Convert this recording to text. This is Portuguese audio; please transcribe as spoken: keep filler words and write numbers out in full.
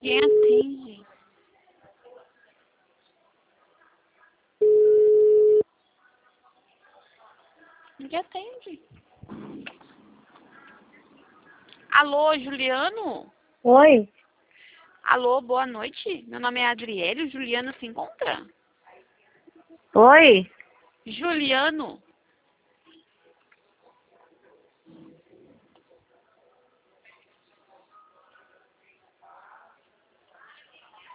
Quem atende? Ninguém atende. Alô, Juliano? Oi? Alô, boa noite. Meu nome é Adriele. O Juliano se encontra? Oi? Juliano?